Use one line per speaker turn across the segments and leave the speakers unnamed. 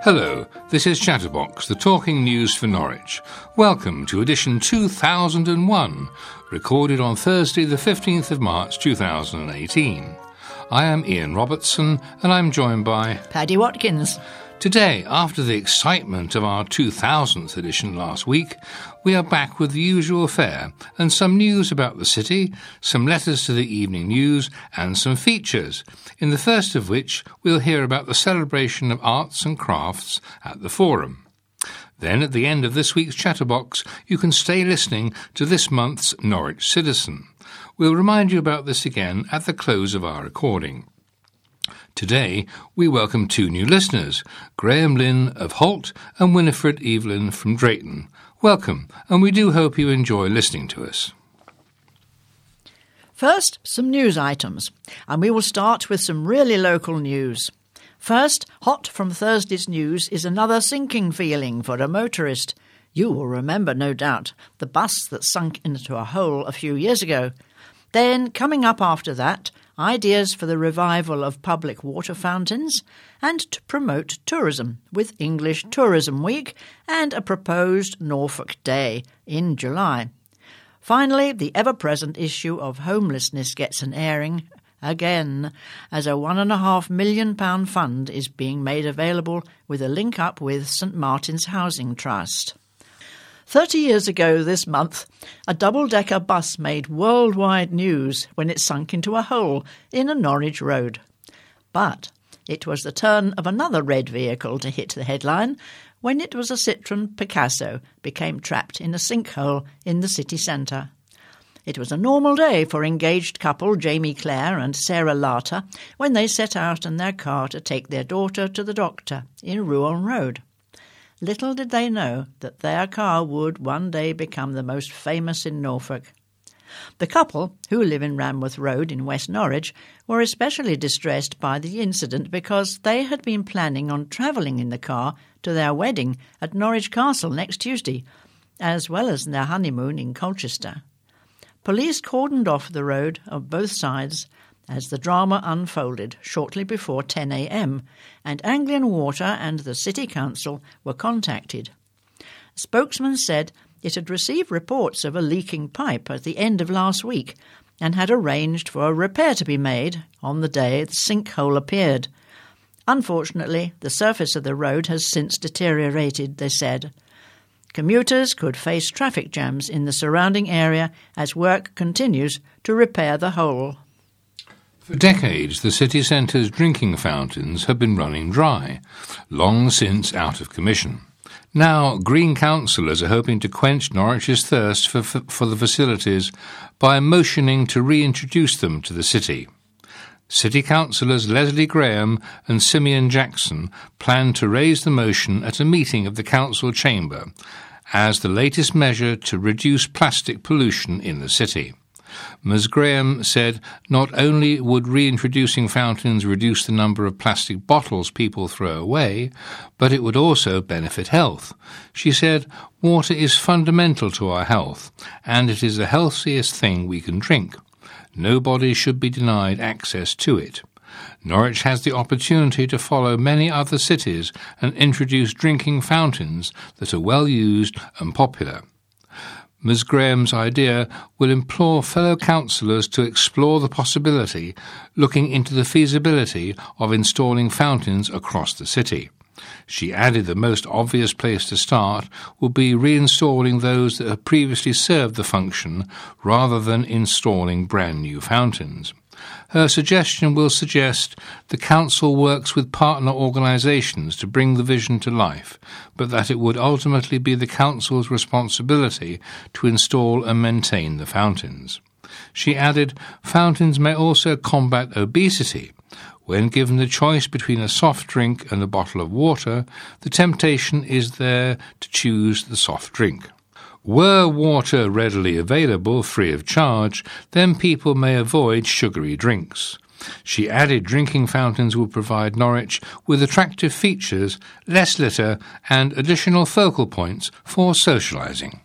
Hello, this is Chatterbox, the talking news for Norwich. Welcome to edition 2001, recorded on Thursday the 15th of March 2018. I am Ian Robertson and I'm joined by
Paddy Watkins.
Today, after the excitement of our 2000th edition last week, we are back with the usual fare and some news about the city, some letters to the evening news and some features, in the first of which we'll hear about the celebration of arts and crafts at the Forum. Then, at the end of this week's Chatterbox, you can stay listening to this month's Norwich Citizen. We'll remind you about this again at the close of our recording. Today, we welcome two new listeners, Graham Lynn of Holt and Winifred Evelyn from Drayton. Welcome, and we do hope you enjoy listening to us.
First, some news items, and we will start with some really local news. First, hot from Thursday's news is another sinking feeling for a motorist. You will remember, no doubt, the bus that sunk into a hole a few years ago. Then, coming up after that, ideas for the revival of public water fountains and to promote tourism with English Tourism Week and a proposed Norfolk Day in July. Finally, the ever-present issue of homelessness gets an airing again, as a £1.5 million fund is being made available with a link-up with St Martin's Housing Trust. 30 years ago this month, a double-decker bus made worldwide news when it sunk into a hole in a Norwich road. But it was the turn of another red vehicle to hit the headline when it was a Citroën Picasso became trapped in a sinkhole in the city centre. It was a normal day for engaged couple Jamie Clare and Sarah Larter when they set out in their car to take their daughter to the doctor in Ruan Road. Little did they know that their car would one day become the most famous in Norfolk. The couple, who live in Ramworth Road in West Norwich, were especially distressed by the incident because they had been planning on travelling in the car to their wedding at Norwich Castle next Tuesday, as well as their honeymoon in Colchester. Police cordoned off the road of both sides as the drama unfolded shortly before 10 a.m, and Anglian Water and the City Council were contacted. Spokesman said it had received reports of a leaking pipe at the end of last week and had arranged for a repair to be made on the day the sinkhole appeared. Unfortunately, the surface of the road has since deteriorated, they said. Commuters could face traffic jams in the surrounding area as work continues to repair the hole.
For decades, the city centre's drinking fountains have been running dry, long since out of commission. Now, Green councillors are hoping to quench Norwich's thirst for the facilities by motioning to reintroduce them to the city. City councillors Leslie Graham and Simeon Jackson plan to raise the motion at a meeting of the council chamber as the latest measure to reduce plastic pollution in the city. Ms Graham said not only would reintroducing fountains reduce the number of plastic bottles people throw away, but it would also benefit health. She said, "Water is fundamental to our health, and it is the healthiest thing we can drink. Nobody should be denied access to it. Norwich has the opportunity to follow many other cities and introduce drinking fountains that are well used and popular." Ms Graham's idea will implore fellow councillors to explore the possibility, looking into the feasibility of installing fountains across the city. She added the most obvious place to start would be reinstalling those that have previously served the function rather than installing brand new fountains. Her suggestion will suggest the council works with partner organisations to bring the vision to life, but that it would ultimately be the council's responsibility to install and maintain the fountains. She added, fountains may also combat obesity. When given the choice between a soft drink and a bottle of water, the temptation is there to choose the soft drink. Were water readily available free of charge, then people may avoid sugary drinks. She added drinking fountains will provide Norwich with attractive features, less litter and additional focal points for socialising.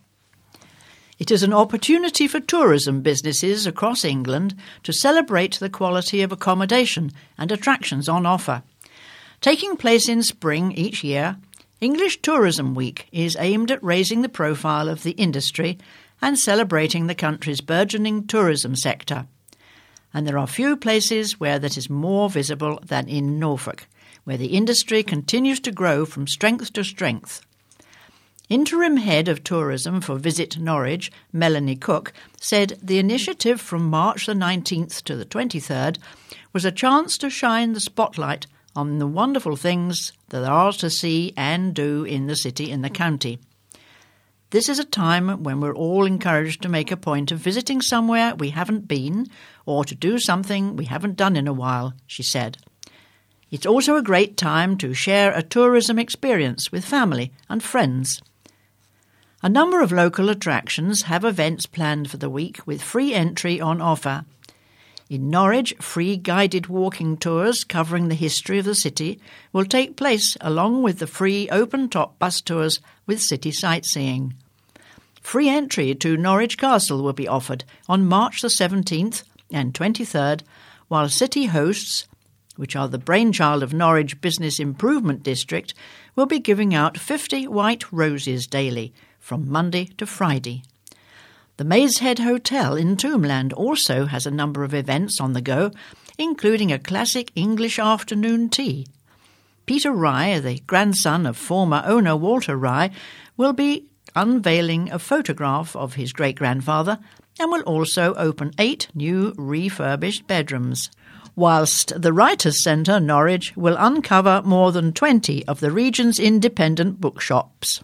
It is an opportunity for tourism businesses across England to celebrate the quality of accommodation and attractions on offer. Taking place in spring each year, English Tourism Week is aimed at raising the profile of the industry and celebrating the country's burgeoning tourism sector. And there are few places where that is more visible than in Norfolk, where the industry continues to grow from strength to strength. Interim Head of Tourism for Visit Norwich, Melanie Cook, said the initiative from March the 19th to the 23rd was a chance to shine the spotlight on the wonderful things that there are to see and do in the city and the county. This is a time when we're all encouraged to make a point of visiting somewhere we haven't been or to do something we haven't done in a while, she said. It's also a great time to share a tourism experience with family and friends. A number of local attractions have events planned for the week with free entry on offer. In Norwich, free guided walking tours covering the history of the city will take place along with the free open-top bus tours with city sightseeing. Free entry to Norwich Castle will be offered on March the 17th and 23rd, while city hosts, which are the brainchild of Norwich Business Improvement District, will be giving out 50 white roses daily from Monday to Friday. The Maid's Head Hotel in Tombland also has a number of events on the go, including a classic English afternoon tea. Peter Rye, the grandson of former owner Walter Rye, will be unveiling a photograph of his great-grandfather and will also open 8 new refurbished bedrooms, whilst the Writers' Centre, Norwich, will uncover more than 20 of the region's independent bookshops.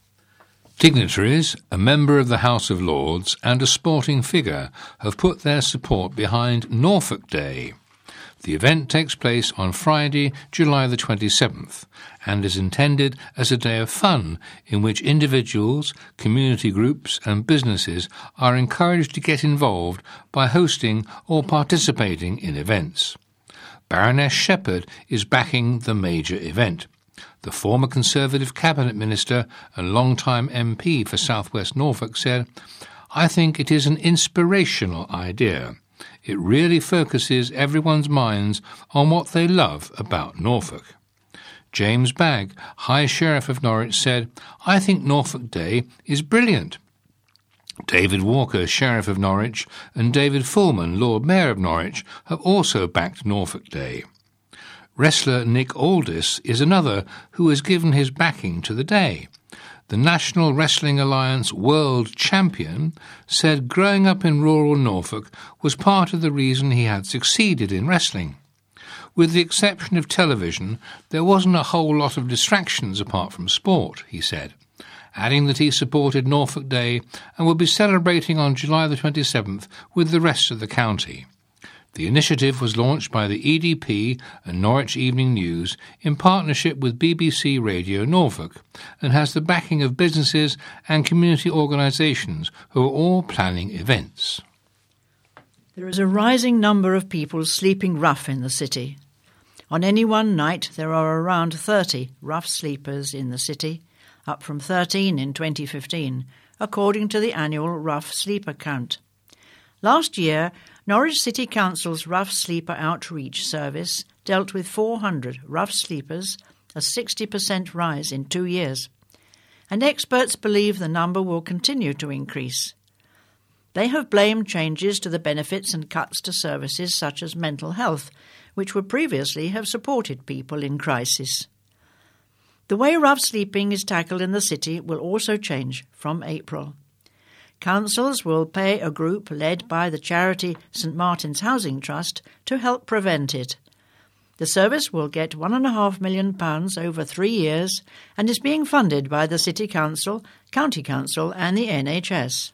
Dignitaries, a member of the House of Lords and a sporting figure have put their support behind Norfolk Day. The event takes place on Friday, July the 27th, and is intended as a day of fun in which individuals, community groups and businesses are encouraged to get involved by hosting or participating in events. Baroness Shepherd is backing the major event. The former Conservative Cabinet Minister and long-time MP for South West Norfolk said, "I think it is an inspirational idea. It really focuses everyone's minds on what they love about Norfolk." James Bagg, High Sheriff of Norwich, said, "I think Norfolk Day is brilliant." David Walker, Sheriff of Norwich, and David Fullman, Lord Mayor of Norwich, have also backed Norfolk Day. Wrestler Nick Aldis is another who has given his backing to the day. The National Wrestling Alliance World Champion said growing up in rural Norfolk was part of the reason he had succeeded in wrestling. With the exception of television, there wasn't a whole lot of distractions apart from sport, he said, adding that he supported Norfolk Day and will be celebrating on July the 27th with the rest of the county. The initiative was launched by the EDP and Norwich Evening News in partnership with BBC Radio Norfolk and has the backing of businesses and community organisations who are all planning events.
There is a rising number of people sleeping rough in the city. On any one night, there are around 30 rough sleepers in the city, up from 13 in 2015, according to the annual rough sleeper count. Last year, Norwich City Council's Rough Sleeper Outreach Service dealt with 400 rough sleepers, a 60% rise in 2 years. And experts believe the number will continue to increase. They have blamed changes to the benefits and cuts to services such as mental health, which would previously have supported people in crisis. The way rough sleeping is tackled in the city will also change from April. Councils will pay a group led by the charity St Martin's Housing Trust to help prevent it. The service will get £1.5 million over 3 years and is being funded by the City Council, County Council and the NHS.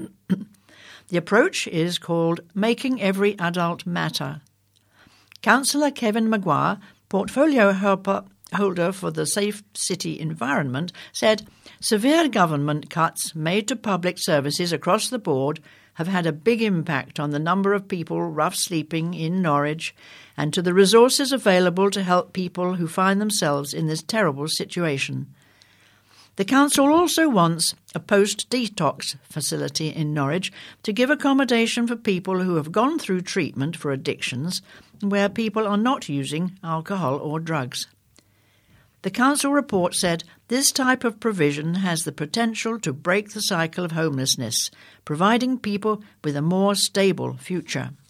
The approach is called Making Every Adult Matter. Councillor Kevin Maguire, portfolio holder for the Safe City Environment, said severe government cuts made to public services across the board have had a big impact on the number of people rough sleeping in Norwich and to the resources available to help people who find themselves in this terrible situation. The council also wants a post-detox facility in Norwich to give accommodation for people who have gone through treatment for addictions where people are not using alcohol or drugs. The council report said this type of provision has the potential to break the cycle of homelessness, providing people with a more stable future.